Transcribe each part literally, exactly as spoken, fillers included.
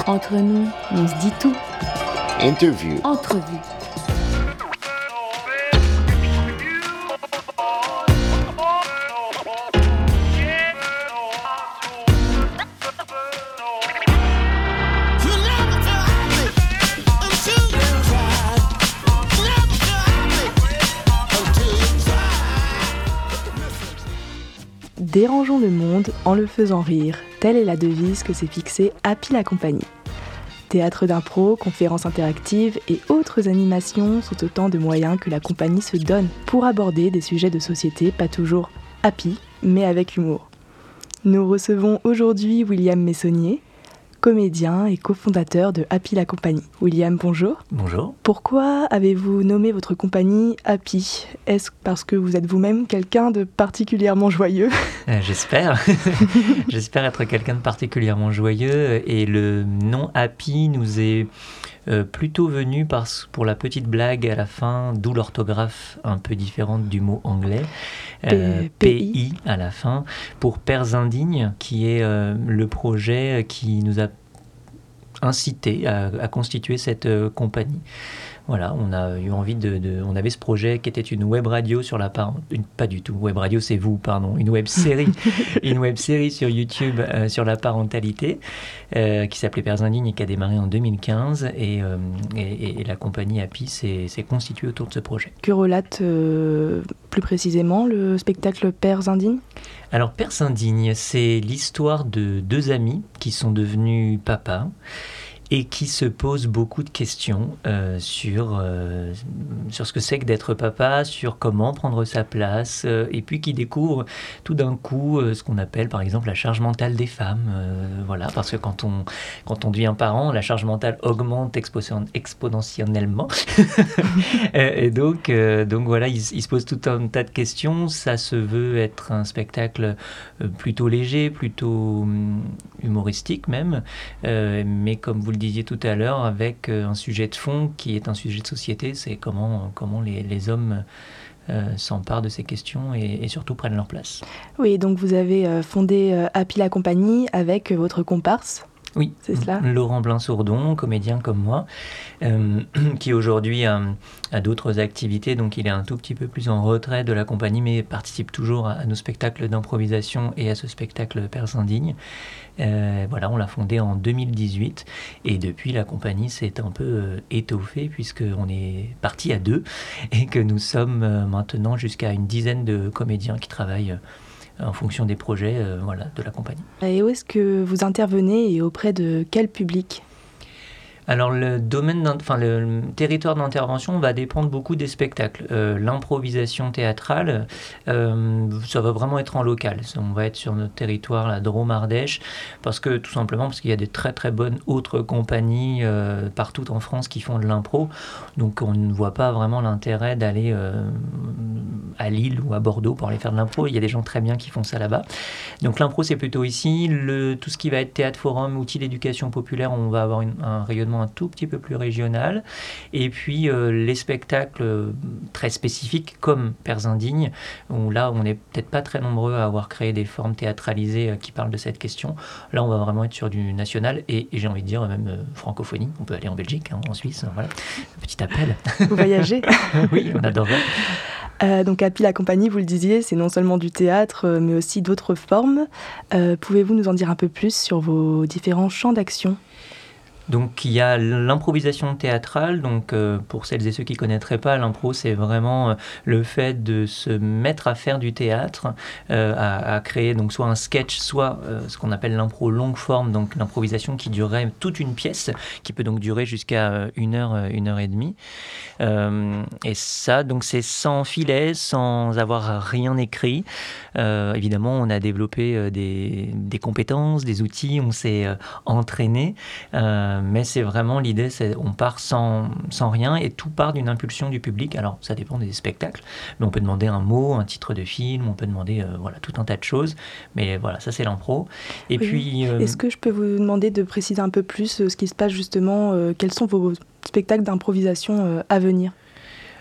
Entre nous, on se dit tout. Interview. Entrevue. Dérangeons le monde en le faisant rire, telle est la devise que s'est fixée Happy la compagnie. Théâtre d'impro, conférences interactives et autres animations sont autant de moyens que la compagnie se donne pour aborder des sujets de société pas toujours happy, mais avec humour. Nous recevons aujourd'hui William Messonnier, comédien et cofondateur de Happy la compagnie. William, bonjour. Bonjour. Pourquoi avez-vous nommé votre compagnie Happy ? Est-ce parce que vous êtes vous-même quelqu'un de particulièrement joyeux ? euh, J'espère. J'espère être quelqu'un de particulièrement joyeux. Et le nom Happy nous est euh, plutôt venu parce, pour la petite blague à la fin, d'où l'orthographe un peu différente du mot anglais. Euh, P I à la fin, pour Pères Indignes, qui est euh, le projet qui nous a incité à, à constituer cette euh, compagnie. Voilà, on a eu envie de, de... On avait ce projet qui était une web radio sur la part... Une, pas du tout, web radio c'est vous, pardon. Une web série, une web série sur YouTube euh, sur la parentalité euh, qui s'appelait Pères Indignes et qui a démarré en deux mille quinze. Et, euh, et, et la compagnie Happy s'est, s'est constituée autour de ce projet. Que relate euh, plus précisément le spectacle Pères Indignes ? Alors, Pères Indignes, c'est l'histoire de deux amis qui sont devenus papas et qui se posent beaucoup de questions euh, sur, euh, sur ce que c'est que d'être papa, sur comment prendre sa place, euh, et puis qui découvrent tout d'un coup euh, ce qu'on appelle par exemple la charge mentale des femmes. Euh, voilà, parce que quand on, quand on devient parent, la charge mentale augmente expo- exponentiellement. et donc, euh, donc voilà, ils, ils se posent tout un tas de questions. Ça se veut être un spectacle plutôt léger, plutôt hum, humoristique même, euh, mais comme vous le disiez tout à l'heure, avec un sujet de fond qui est un sujet de société, c'est comment, comment les, les hommes euh, s'emparent de ces questions et, et surtout prennent leur place. Oui, donc vous avez euh, fondé euh, Happy la compagnie avec votre comparse. Oui, c'est cela. Laurent Blain-Sourdon, comédien comme moi, euh, qui aujourd'hui a, a d'autres activités, donc il est un tout petit peu plus en retrait de la compagnie, mais participe toujours à, à nos spectacles d'improvisation et à ce spectacle Pères Indignes. Euh, voilà, on l'a fondé en deux mille dix-huit et depuis la compagnie s'est un peu euh, étoffée puisqu'on est parti à deux et que nous sommes euh, maintenant jusqu'à une dizaine de comédiens qui travaillent euh, en fonction des projets euh, voilà, de la compagnie. Et où est-ce que vous intervenez et auprès de quel public ? Alors le domaine, enfin le territoire d'intervention va dépendre beaucoup des spectacles. Euh, l'improvisation théâtrale, euh, ça va vraiment être en local. On va être sur notre territoire, la Drôme-Ardèche, parce que tout simplement parce qu'il y a des très très bonnes autres compagnies euh, partout en France qui font de l'impro. Donc on ne voit pas vraiment l'intérêt d'aller euh, à Lille ou à Bordeaux pour aller faire de l'impro. Il y a des gens très bien qui font ça là-bas. Donc l'impro c'est plutôt ici. Le, tout ce qui va être théâtre forum, outils d'éducation populaire, on va avoir une, un rayonnement un tout petit peu plus régional. Et puis euh, les spectacles euh, très spécifiques comme Pères Indignes, où là on n'est peut-être pas très nombreux à avoir créé des formes théâtralisées euh, qui parlent de cette question. Là on va vraiment être sur du national et, et j'ai envie de dire même euh, francophonie. On peut aller en Belgique, hein, en Suisse, voilà. Petit appel. Vous voyagez ? Oui, on adorerait. Euh, donc Happy la compagnie, vous le disiez, c'est non seulement du théâtre, euh, mais aussi d'autres formes. Euh, pouvez-vous nous en dire un peu plus sur vos différents champs d'action ? Donc il y a l'improvisation théâtrale, donc euh, pour celles et ceux qui ne connaîtraient pas, l'impro c'est vraiment euh, le fait de se mettre à faire du théâtre, euh, à, à créer donc soit un sketch, soit euh, ce qu'on appelle l'impro longue forme, donc l'improvisation qui durerait toute une pièce, qui peut donc durer jusqu'à une heure, une heure et demie. Euh, et ça, donc c'est sans filet, sans avoir rien écrit. Euh, évidemment, on a développé euh, des, des compétences, des outils, on s'est euh, entraîné. Euh, mais c'est vraiment l'idée, c'est on part sans, sans rien et tout part d'une impulsion du public. Alors ça dépend des spectacles, mais on peut demander un mot, un titre de film, on peut demander euh, voilà, tout un tas de choses, mais voilà, ça c'est l'impro. Et oui. puis, euh... Est-ce que je peux vous demander de préciser un peu plus euh, ce qui se passe justement, euh, quels sont vos spectacles d'improvisation euh, à venir ?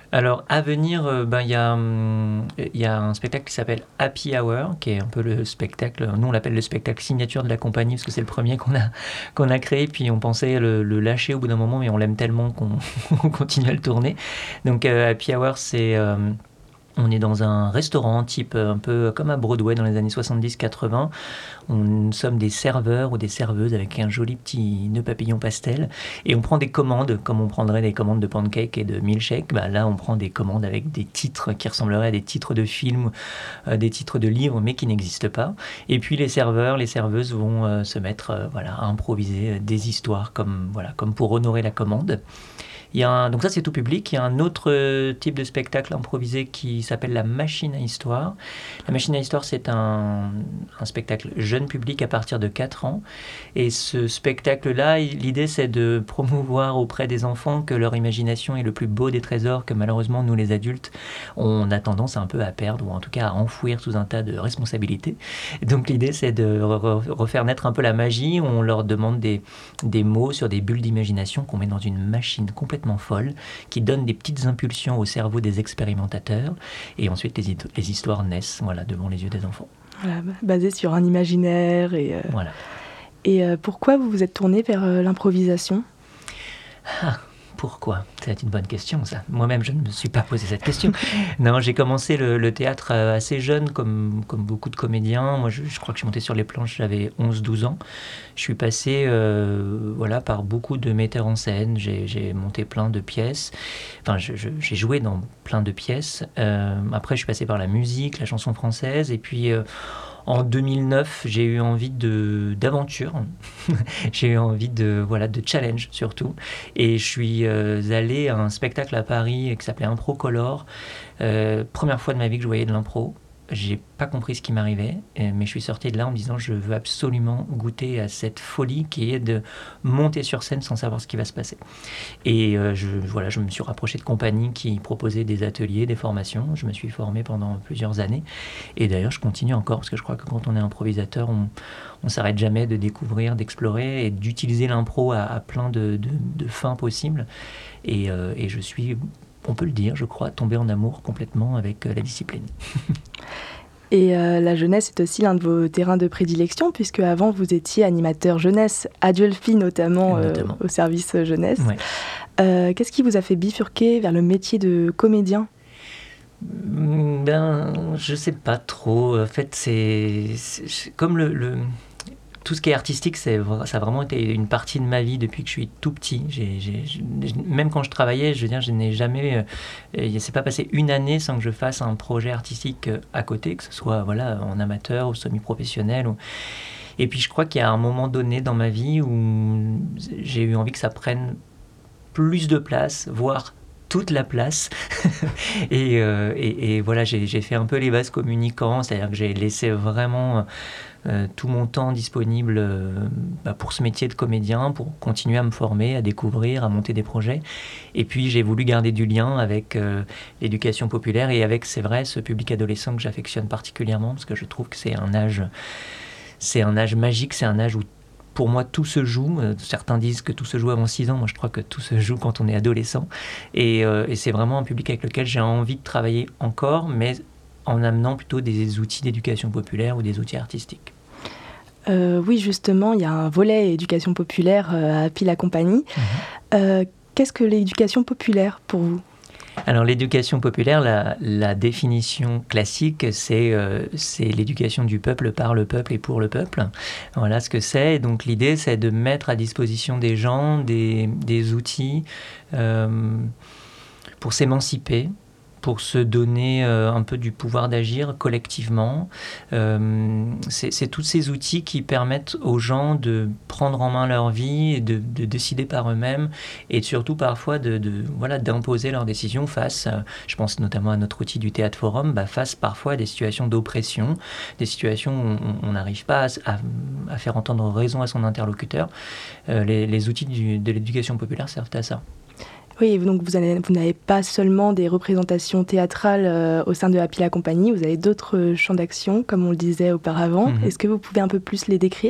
Alors, à venir, euh, ben, il y a, hum, il y a un spectacle qui s'appelle Happy Hour, qui est un peu le spectacle, nous on l'appelle le spectacle signature de la compagnie, parce que c'est le premier qu'on a, qu'on a créé, puis on pensait le, le lâcher au bout d'un moment, mais on l'aime tellement qu'on on continue à le tourner. Donc, euh, Happy Hour, c'est... euh, On est dans un restaurant type un peu comme à Broadway dans les années soixante-dix quatre-vingts. On, nous sommes des serveurs ou des serveuses avec un joli petit nœud papillon pastel. Et on prend des commandes comme on prendrait des commandes de pancakes et de milkshakes. Bah là, on prend des commandes avec des titres qui ressembleraient à des titres de films, euh, des titres de livres, mais qui n'existent pas. Et puis les serveurs, les serveuses vont euh, se mettre euh, voilà, à improviser des histoires comme, voilà, comme pour honorer la commande. Il y a un, donc ça c'est tout public. Il y a un autre euh, type de spectacle improvisé qui s'appelle la machine à histoire. La machine à histoire, c'est un, un spectacle jeune public à partir de quatre ans. Et ce spectacle-là, l'idée c'est de promouvoir auprès des enfants que leur imagination est le plus beau des trésors que malheureusement nous les adultes, on a tendance un peu à perdre ou en tout cas à enfouir sous un tas de responsabilités. Donc l'idée c'est de re- refaire naître un peu la magie. On leur demande des, des mots sur des bulles d'imagination qu'on met dans une machine complètement folle, qui donne des petites impulsions au cerveau des expérimentateurs, et ensuite les, les histoires naissent voilà, devant les yeux des enfants. Voilà, basé sur un imaginaire. Et, euh... voilà. et euh, pourquoi vous vous êtes tourné vers euh, l'improvisation ? Ah, pourquoi ? C'est une bonne question, ça. Moi-même, je ne me suis pas posé cette question. Non, j'ai commencé le, le théâtre assez jeune, comme, comme beaucoup de comédiens. Moi, je, je crois que je suis monté sur les planches, j'avais onze douze ans. Je suis passé euh, voilà, par beaucoup de metteurs en scène. J'ai, j'ai monté plein de pièces. Enfin, je, je, j'ai joué dans plein de pièces. Euh, après, je suis passé par la musique, la chanson française. Et puis... Euh, En deux mille neuf, j'ai eu envie de, d'aventure, j'ai eu envie de, voilà, de challenge surtout. Et je suis euh, allé à un spectacle à Paris qui s'appelait Improcolor. Euh, première fois de ma vie que je voyais de l'impro. J'ai pas compris ce qui m'arrivait, mais je suis sorti de là en me disant je veux absolument goûter à cette folie qui est de monter sur scène sans savoir ce qui va se passer. Et euh, je, voilà, je me suis rapproché de compagnies qui proposaient des ateliers, des formations. Je me suis formé pendant plusieurs années. Et d'ailleurs, je continue encore parce que je crois que quand on est improvisateur, on ne s'arrête jamais de découvrir, d'explorer et d'utiliser l'impro à, à plein de, de, de fins possibles. Et, euh, et je suis... on peut le dire, je crois, tomber en amour complètement avec euh, la discipline. Et euh, la jeunesse est aussi l'un de vos terrains de prédilection, puisque avant vous étiez animateur jeunesse, Aduelfi notamment, notamment. Euh, au service jeunesse. Ouais. Euh, qu'est-ce qui vous a fait bifurquer vers le métier de comédien ? Ben, je sais pas trop. En fait, c'est, c'est comme le... le... tout ce qui est artistique, c'est, ça a vraiment été une partie de ma vie depuis que je suis tout petit. J'ai, j'ai, même quand je travaillais, je veux dire, je n'ai jamais... Il ne s'est pas passé une année sans que je fasse un projet artistique à côté, que ce soit voilà, en amateur ou semi-professionnel. Ou... Et puis je crois qu'il y a un moment donné dans ma vie où j'ai eu envie que ça prenne plus de place, voire toute la place. et, euh, et, et voilà, j'ai, j'ai fait un peu les vases communicants, c'est-à-dire que j'ai laissé vraiment... Euh, tout mon temps disponible euh, bah, pour ce métier de comédien, pour continuer à me former, à découvrir, à monter des projets. Et puis j'ai voulu garder du lien avec euh, l'éducation populaire et avec, c'est vrai, ce public adolescent que j'affectionne particulièrement, parce que je trouve que c'est un âge, c'est un âge magique, c'est un âge où pour moi tout se joue. Euh, certains disent que tout se joue avant six ans, moi je crois que tout se joue quand on est adolescent. Et, euh, et c'est vraiment un public avec lequel j'ai envie de travailler encore, mais en amenant plutôt des outils d'éducation populaire ou des outils artistiques. Euh, oui, justement, il y a un volet éducation populaire euh, à Happy la compagnie. Mmh. Euh, qu'est-ce que l'éducation populaire pour vous ? Alors l'éducation populaire, la, la définition classique, c'est, euh, c'est l'éducation du peuple par le peuple et pour le peuple. Voilà ce que c'est. Et donc l'idée, c'est de mettre à disposition des gens des, des outils euh, pour s'émanciper, pour se donner euh, un peu du pouvoir d'agir collectivement. Euh, c'est, c'est tous ces outils qui permettent aux gens de prendre en main leur vie, et de, de décider par eux-mêmes, et surtout parfois de, de, voilà, d'imposer leurs décisions face, euh, je pense notamment à notre outil du Théâtre Forum, bah, face parfois à des situations d'oppression, des situations où on n'arrive pas à, à, à faire entendre raison à son interlocuteur. Euh, les, les outils du, de l'éducation populaire servent à ça. Oui, donc vous, avez, vous n'avez pas seulement des représentations théâtrales euh, au sein de Happy la compagnie, vous avez d'autres champs d'action, comme on le disait auparavant. Mm-hmm. Est-ce que vous pouvez un peu plus les décrire ?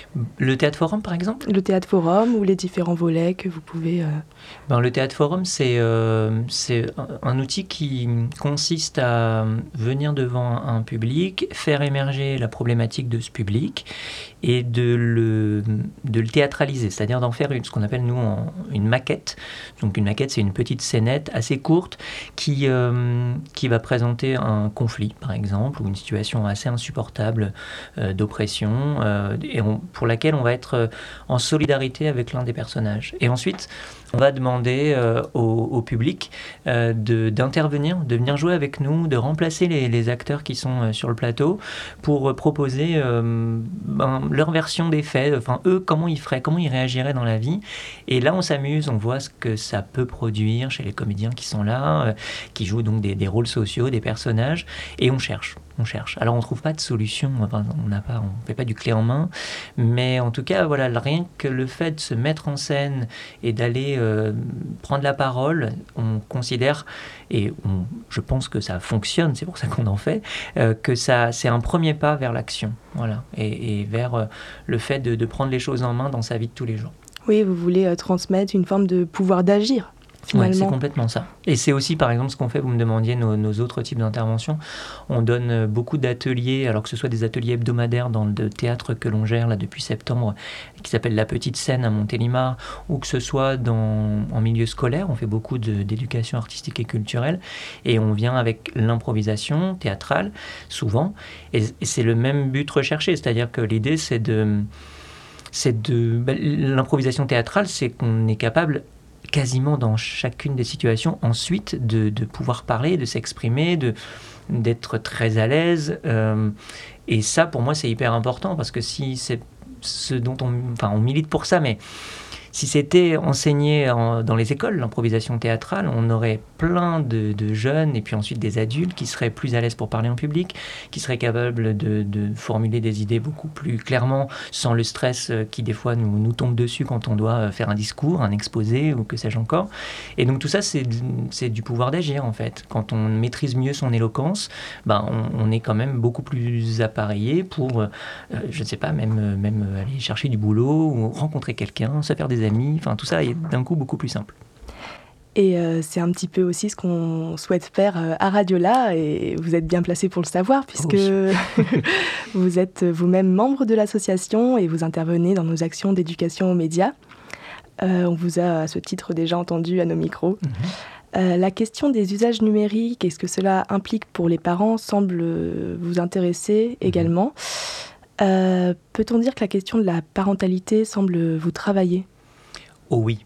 Le Théâtre Forum, par exemple ? Le Théâtre Forum ou les différents volets que vous pouvez... Euh... Ben, le Théâtre Forum, c'est, euh, c'est un outil qui consiste à venir devant un public, faire émerger la problématique de ce public et de le, de le théâtraliser, c'est-à-dire d'en faire une, ce qu'on appelle, nous, en, une maquette. Donc une maquette, c'est une petite scénette assez courte qui, euh, qui va présenter un conflit, par exemple, ou une situation assez insupportable euh, d'oppression, euh, et on, pour laquelle on va être en solidarité avec l'un des personnages. Et ensuite, on va demander euh, au, au public euh, de, d'intervenir, de venir jouer avec nous, de remplacer les, les acteurs qui sont euh, sur le plateau pour euh, proposer euh, ben, leur version des faits, enfin eux, comment ils feraient, comment ils réagiraient dans la vie. Et là, on s'amuse, on voit ce que ça peut produire chez les comédiens qui sont là, euh, qui jouent donc des, des rôles sociaux, des personnages, et on cherche. On cherche. Alors on ne trouve pas de solution, enfin, on n'a pas, on fait pas du clé en main, mais en tout cas, voilà, rien que le fait de se mettre en scène et d'aller euh, prendre la parole, on considère, et on, je pense que ça fonctionne, c'est pour ça qu'on en fait, euh, que ça, c'est un premier pas vers l'action, voilà, et, et vers euh, le fait de, de prendre les choses en main dans sa vie de tous les jours. Oui, vous voulez euh, transmettre une forme de pouvoir d'agir. Oui, c'est complètement ça. Et c'est aussi, par exemple, ce qu'on fait, vous me demandiez nos, nos autres types d'interventions. On donne beaucoup d'ateliers, alors que ce soit des ateliers hebdomadaires dans le théâtre que l'on gère là, depuis septembre, qui s'appelle La Petite Scène à Montélimar, ou que ce soit dans, en milieu scolaire. On fait beaucoup de, d'éducation artistique et culturelle, et on vient avec l'improvisation théâtrale, souvent, et, et c'est le même but recherché, c'est-à-dire que l'idée, c'est de... C'est de ben, l'improvisation théâtrale, c'est qu'on est capable quasiment dans chacune des situations ensuite de, de pouvoir parler, de s'exprimer, de, d'être très à l'aise. Euh, et ça, pour moi, c'est hyper important parce que si c'est ce dont on... Enfin, on milite pour ça, mais si c'était enseigné en, dans les écoles, l'improvisation théâtrale, on aurait plein de, de jeunes et puis ensuite des adultes qui seraient plus à l'aise pour parler en public, qui seraient capables de, de formuler des idées beaucoup plus clairement, sans le stress qui des fois nous, nous tombe dessus quand on doit faire un discours, un exposé ou que sais-je encore. Et donc tout ça, c'est, c'est du pouvoir d'agir en fait. Quand on maîtrise mieux son éloquence, ben, on, on est quand même beaucoup plus appareillé pour, euh, je ne sais pas, même, même aller chercher du boulot ou rencontrer quelqu'un, se faire des amis, enfin tout ça est d'un coup beaucoup plus simple. Et euh, c'est un petit peu aussi ce qu'on souhaite faire euh, à Radiola, et vous êtes bien placé pour le savoir, puisque oui. Vous êtes vous-même membre de l'association et vous intervenez dans nos actions d'éducation aux médias. Euh, on vous a à ce titre déjà entendu à nos micros. Mmh. Euh, la question des usages numériques et ce que cela implique pour les parents semble vous intéresser également. Mmh. Euh, peut-on dire que la question de la parentalité semble vous travailler ? Oh oui,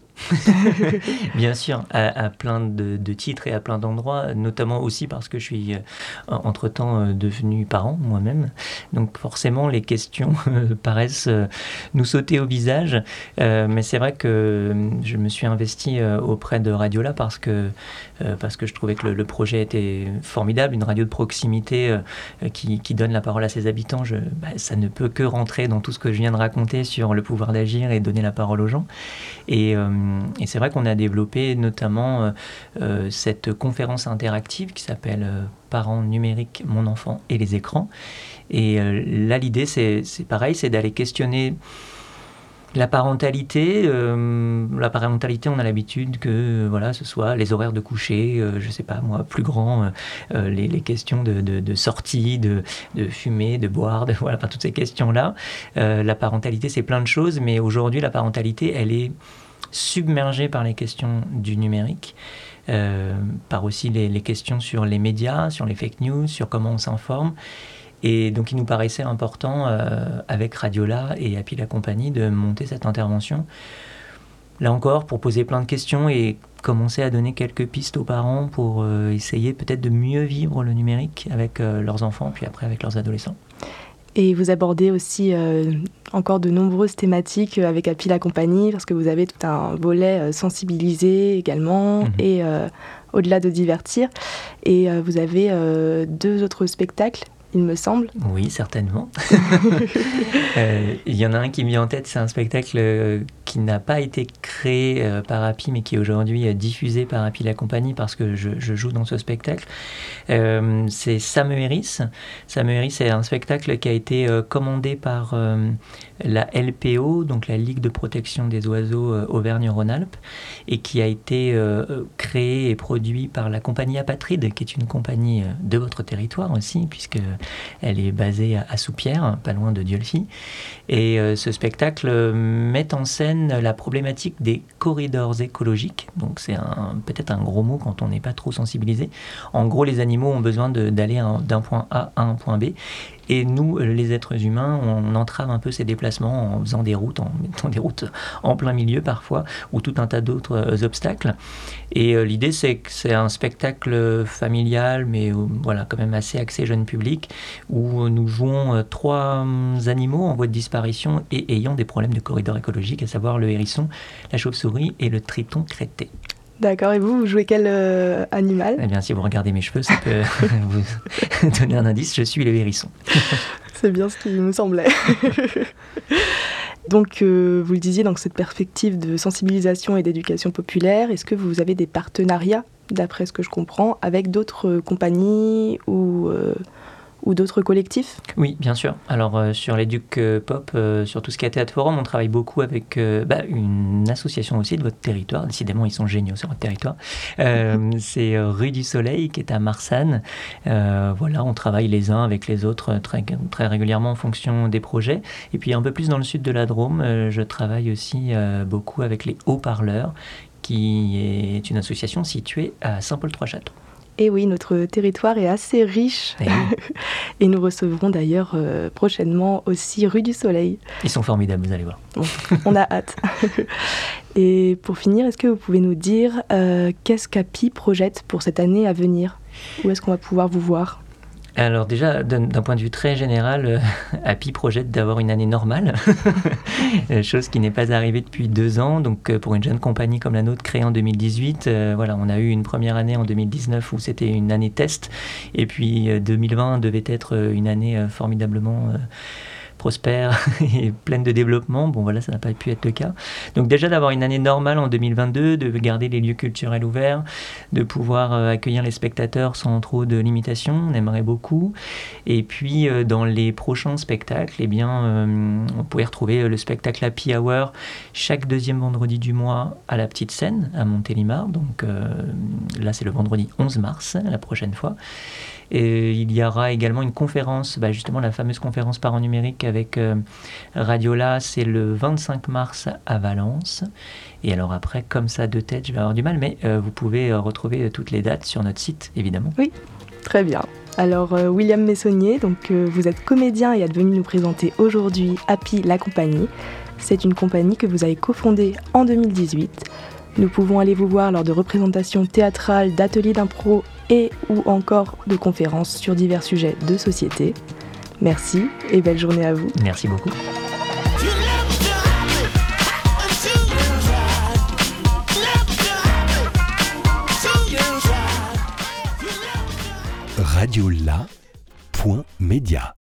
bien sûr, à, à plein de, de titres et à plein d'endroits, notamment aussi parce que je suis euh, entre-temps euh, devenu parent moi-même. Donc forcément, les questions euh, paraissent euh, nous sauter au visage. Euh, mais c'est vrai que je me suis investi euh, auprès de Radiola parce que, euh, parce que je trouvais que le, le projet était formidable, une radio de proximité euh, qui, qui donne la parole à ses habitants. Je, bah, ça ne peut que rentrer dans tout ce que je viens de raconter sur le pouvoir d'agir et donner la parole aux gens. Et, euh, et c'est vrai qu'on a développé notamment euh, euh, cette conférence interactive qui s'appelle euh, Parents numériques, mon enfant et les écrans. Et euh, là, l'idée, c'est, c'est pareil, c'est d'aller questionner la parentalité. Euh, la parentalité, on a l'habitude que euh, voilà, ce soit les horaires de coucher, euh, je sais pas moi, plus grand, euh, les, les questions de, de, de sortie, de, de fumer, de boire, de, voilà, enfin, toutes ces questions-là. Euh, la parentalité, c'est plein de choses, mais aujourd'hui, la parentalité, elle est submergée par les questions du numérique, euh, par aussi les, les questions sur les médias, sur les fake news, sur comment on s'informe. Et donc, il nous paraissait important, euh, avec Radiola et Happy la compagnie, de monter cette intervention. Là encore, pour poser plein de questions et commencer à donner quelques pistes aux parents pour euh, essayer peut-être de mieux vivre le numérique avec euh, leurs enfants, puis après avec leurs adolescents. Et vous abordez aussi euh, encore de nombreuses thématiques avec Happy la compagnie, parce que vous avez tout un volet euh, sensibilisé également, mmh. et euh, au-delà de divertir. Et euh, vous avez euh, deux autres spectacles il me semble. Oui, certainement. euh, il y en a un qui me vient en tête, c'est un spectacle euh, qui n'a pas été créé euh, par Happy, mais qui est aujourd'hui euh, diffusé par Happy la compagnie, parce que je, je joue dans ce spectacle. Euh, c'est Sameeris. Sameeris, c'est un spectacle qui a été euh, commandé par euh, la L P O, donc la Ligue de protection des oiseaux euh, Auvergne-Rhône-Alpes, et qui a été euh, créé et produit par la compagnie Apatride, qui est une compagnie euh, de votre territoire aussi, puisque elle est basée à, à Soupières, pas loin de Dieulefit. Et euh, ce spectacle euh, met en scène la problématique des corridors écologiques. Donc c'est un, peut-être un gros mot quand on n'est pas trop sensibilisé. En gros, les animaux ont besoin de, d'aller un, d'un point A à un point B. Et nous, les êtres humains, on entrave un peu ces déplacements en faisant des routes, en mettant des routes en plein milieu parfois, ou tout un tas d'autres euh, obstacles. Et euh, l'idée, c'est que c'est un spectacle familial, mais euh, voilà, quand même assez axé jeune public, où nous jouons euh, trois euh, animaux en voie de disparition et ayant des problèmes de corridor écologique, à savoir le hérisson, la chauve-souris et le triton crêté. D'accord, et vous, vous jouez quel euh, animal ? Eh bien, si vous regardez mes cheveux, ça peut vous donner un indice, je suis le hérisson. C'est bien ce qui me semblait. Donc, euh, vous le disiez, dans cette perspective de sensibilisation et d'éducation populaire, est-ce que vous avez des partenariats, d'après ce que je comprends, avec d'autres compagnies ou, euh, ou d'autres collectifs ? Oui, bien sûr. Alors, euh, sur l'Éduc euh, Pop, euh, sur tout ce qui est Théâtre Forum, on travaille beaucoup avec euh, bah, une association aussi de votre territoire. Décidément, ils sont géniaux sur votre territoire. Euh, c'est euh, Rue du Soleil, qui est à Marsanne. Euh, voilà, on travaille les uns avec les autres très, très régulièrement en fonction des projets. Et puis, un peu plus dans le sud de la Drôme, euh, je travaille aussi euh, beaucoup avec les Haut-Parleurs, qui est une association située à Saint-Paul-Trois-Châteaux. Et oui, notre territoire est assez riche. Et, oui. Et nous recevrons d'ailleurs euh, prochainement aussi Rue du Soleil. Ils sont formidables, vous allez voir. Bon, on a hâte. Et pour finir, est-ce que vous pouvez nous dire euh, qu'est-ce qu'Happy projette pour cette année à venir ? Où est-ce qu'on va pouvoir vous voir ? Alors déjà, d'un, d'un point de vue très général, euh, Happy projette d'avoir une année normale, chose qui n'est pas arrivée depuis deux ans. Donc euh, pour une jeune compagnie comme la nôtre, créée en deux mille dix-huit, euh, voilà, on a eu une première année en deux mille dix-neuf où c'était une année test, et puis euh, deux mille vingt devait être une année euh, formidablement euh, prospère et pleine de développement. Bon voilà, ça n'a pas pu être le cas. Donc déjà d'avoir une année normale en deux mille vingt-deux, de garder les lieux culturels ouverts, de pouvoir euh, accueillir les spectateurs sans trop de limitations, on aimerait beaucoup. Et puis euh, dans les prochains spectacles, eh bien, euh, on pourrait retrouver le spectacle Happy Hour chaque deuxième vendredi du mois à la Petite Scène, à Montélimar. Donc euh, là, c'est le vendredi onze mars, la prochaine fois. Et il y aura également une conférence, bah justement la fameuse conférence Parents numériques avec euh, Radiola, c'est le vingt-cinq mars à Valence. Et alors après, comme ça de tête, je vais avoir du mal, mais euh, vous pouvez euh, retrouver toutes les dates sur notre site, évidemment. Oui, très bien. Alors euh, William Messonnier, donc, euh, vous êtes comédien et êtes venu nous présenter aujourd'hui Happy la compagnie. C'est une compagnie que vous avez cofondée en deux mille dix-huit. Nous pouvons aller vous voir lors de représentations théâtrales, d'ateliers d'impro et ou encore de conférences sur divers sujets de société. Merci et belle journée à vous. Merci beaucoup. radio la point media